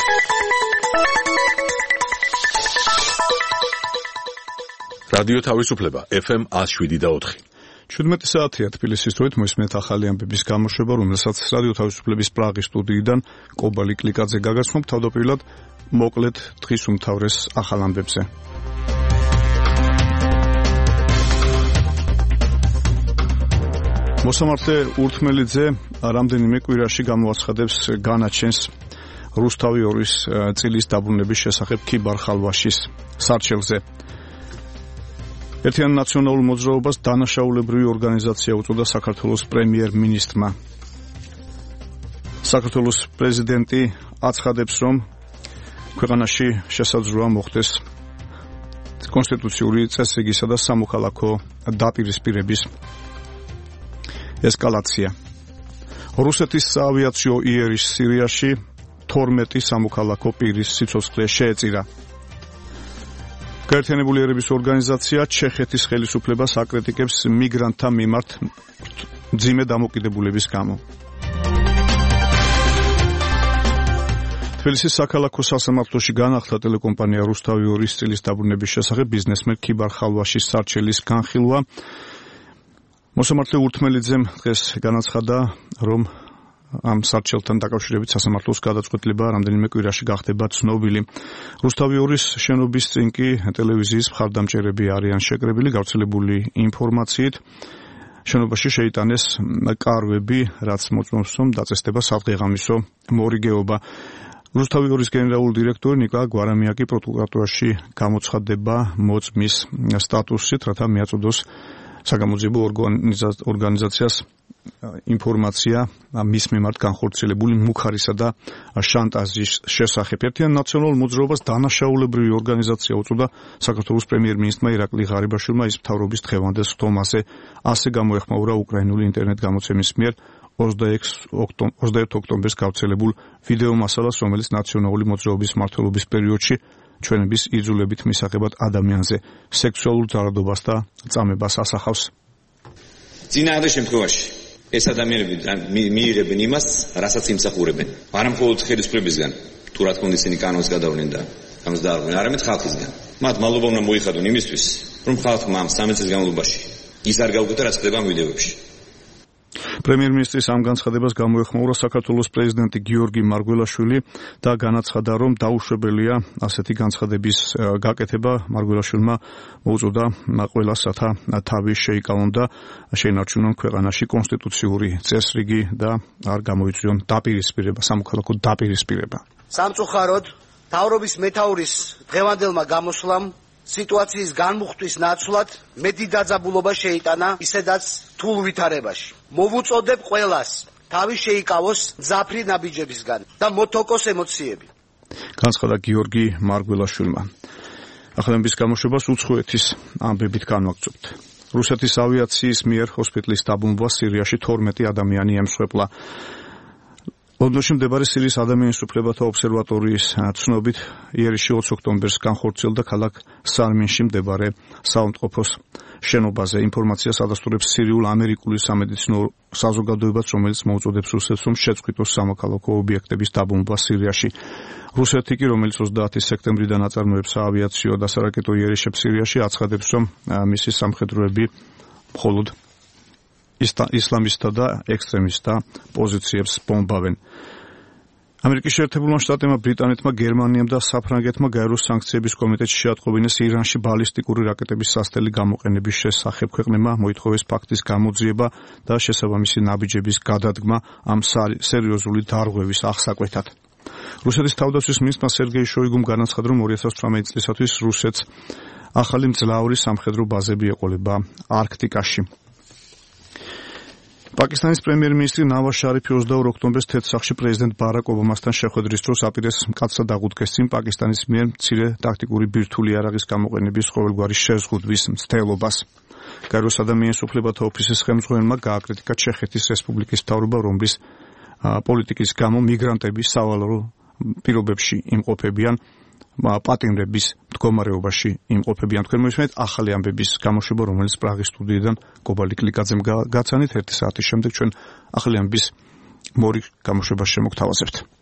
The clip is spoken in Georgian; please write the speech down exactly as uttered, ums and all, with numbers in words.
რადიო თავისუფლება ეფ ემ one oh seven და four. შვიდმეტი საათია თბილისის დროით მოისმენთ ახალი ამბების გამოშვება, რომელსაც რადიო თავისუფლების პრაღის სტუდიიდან კობალი კლიკაძე გაგაცნობ. თავდაპირველად მოკლედ დღის უმთავრეს ახალ ამბებზე. მოსამართლე ურთმელიძე რამდენიმე კვირაში გამოაცხადებს განაჩენს რუსთავი ორის წილის დაბრუნების შესახებ ქიბარ-ხალვაშის სარჩელზე. ერთიან ნაციონალურ მოძრაობას დანაშაულებრივი ორგანიზაცია უწოდა საქართველოს პრემიერ-მინისტრმა. საქართველოს პრეზიდენტი აცხადებს, რომ ქვეყანაში შესაძლოა მოხდეს კონსტიტუციური წესრიგისა და სამოქალაქო დაპირისპირების ესკალაცია. რუსეთის საავიაციო იერიშ სირიაში თორმეტი სამოქალაქო პირის სიცოცხლე შეეწირა. გაერთიანებული ერების ორგანიზაცია ჩეხეთის ხელისუფლებას აკრიტიკებს მიგრანტთა მიმართ მძიმე დამოკიდებულების გამო. თბილისის საქალაქო სასამართლოში განახლდა ტელეკომპანია რუსთავი ორის წილის დაბრუნების შესახებ ბიზნესმენ ქიბარ-ხალვაშის სარჩელის განხილვა. მოსამართლე ურთმელიძემ დღეს განაცხადა, რომ ამ სარჩელთან დაკავშირებით სასამართლოს გადაწყვეტილება რამდენიმე კვირაში გახდება ცნობილი. რუსთავი ორის შენობის წინ კი ტელევიზიის მხარდამჭერები არიან შეკრებილი. გავრცელებული ინფორმაციით შენობაში შეიტანეს კარვები, რაც მოწმობს, რომ დაწესდება სადღეღამისო მორიგეობა. რუსთავი ორის გენერალური დირექტორი ნიკა გვარამიაკი პროკურატურაში გამოცხადდება მოწმის სტატუსით, რათა მიაწოდოს საგამოძიებო ორგანიზაციას ინფორმაცია მის მიმართ განხორციელებული მუქარისა და შანტაჟის შესახებ. ერთიან ნაციონალურ მოძრაობას დანაშაულებრივი ორგანიზაცია უწოდა საქართველოს პრემიერ-მინისტრმა ირაკლი ღარიბაშვილმა ის მთავრობის დღევანდელ სხდომაზე. ასე გამოეხმაურა უკრაინული ინტერნეტ გამოცემის მიერ ოცდაერთი ოქტომბერს გავრცელებულ ვიდეო მასალას, რომელიც ნაციონალური მოძრაობის მმართველობის პერიოდში ჩვენების იძულებით მისაღებად ადამიანზე სექსუალურ ძალადობას და წამებას ასახავს. წინააღმდეგ შემთხვევაში ეს ადამიანები მიიღებენ იმას, რასაც იმსახურებენ. არა მხოლოდ ხელისუფლებისგან, თუ რა თქმა უნდა ისინი კანონს გადავლენ და ამას დაარღვენ, არამედ ხალხისგან. მათ მადლობა უნდა მოიხადონ იმისთვის, რომ ხალხმა ამ სამი წლის განმავლობაში ის არ გაუკეთა, რაც ხდება ამ ვიდეოებში. პრემიერ-მინისტრის ამ განცხადებას გამოეხმაურა საქართველოს პრეზიდენტი გიორგი მარგველაშვილი და განაცხადა, რომ დაუშვებელია ასეთი განცხადების გაკეთება. მარგველაშვილმა მოუწოდა ყველას, რათა თავი შეიკავონ და შეინარჩუნონ ქვეყანაში კონსტიტუციური წესრიგი და არ გამოიწვიონ დაპირისპირება, სამოქალაქო დაპირისპირება. სამწუხაროდ მთავრობის მეთაურის დღევანდელმა გამოსვლამ სიტუაციის განმუხტვის ნაცვლად მეტი დაძაბულობა შეიტანა ისედაც რთულ ვითარებაში. მოვუწოდებ ყველას თავი შეიკავოს მძაფრი ნაბიჯებისგან და მოთოკოს ემოციები. განცხადა გიორგი მარგველაშვილმა. ახალების გამოშვებას უცხოეთის ამბებით განვაგრძობთ. რუსეთის ავიაციის მიერ ჰოსპიტალის დაბომბვა სირიაში თორმეტი ადამიანი ემსხვერპლა. ლონდონში მდებარე სირიის ადამიანის უფლებათა ობსერვატორიის ცნობით იერიში ოცი ოქტომბერს განხორციელდა ქალაქ სარმინში მდებარე საავადმყოფოს შენობაზე. ინფორმაციას ადასტურებს სირიულ ამერიკული სამედიცინო საზოგადოებაც, რომელიც მოუწოდებს რუსეთს, რომ შეწყვიტოს სამოქალაქო ობიექტების დაბომბვა სირიაში. რუსეთი კი, რომელიც ოცდაათი სექტემბრიდან აწარმოებს საავიაციო და სარაკეტო იერიშებს სირიაში, აცხადებს, რომ მისი სამხედროები მხოლოდ ისლამისტთა და ექსტრემისტთა პოზიციებს ბომბავენ. ამერიკის შეერთებულმა შტატებმა, ბრიტანეთმა, გერმანიამ და საფრანგეთმა გაეროს სანქციების კომიტეტში შეატყობინეს ირანში ბალისტიკური რაკეტების სასწრაფო გამოყენების შესახებ. ქვეყნებმა მოითხოვეს ფაქტის გამოძიება და შესაბამისი ნაბიჯების გადადგმა ამ სერიოზული დარღვევის აღსაკვეთად. რუსეთის თავდაცვის მინისტრმა სერგეი შოიგუმ განაცხადა, რომ ორი ათას თვრამეტი წლისათვის რუსეთს ახალი მძლავრი სამხედრო ბაზები ეყოლება არქტიკაში. პაკისტანის პრემიერ-მინისტრი ნავაზ შარიფი ოცდაორ ოქტომბერს თეთრ-სახლში პრეზიდენტ ბარაკ ობამასთან შეხვედრის დროს აპირეს მკაცრად აღუდგეს წინ პაკისტანის მიერ მცირე ტაქტიკური ბირთვული იარაღის გამოყენების ყოველგვარი შეზღუდვის მცდელობას. გაეროს ადამიანის უფლებათა ოფისის ხელმძღვანელმა გააკრიტიკა ჩეხეთის რესპუბლიკის მთავრობა, რომლის პოლიტიკის გამო მიგრანტები სავალალო პირობებში იმყოფებიან, პატიმრების მდგომარეობაში იმყოფებიან. თქვენ მოისმენთ ახალი ამბების გამოშვება, რომელიც პრაღის სტუდიიდან კობალი კლიკაძემ გაცანით. ერთი საათის შემდეგ ჩვენ ახალი ამბების მორიგ გამოშვებას შემოგთავაზებთ.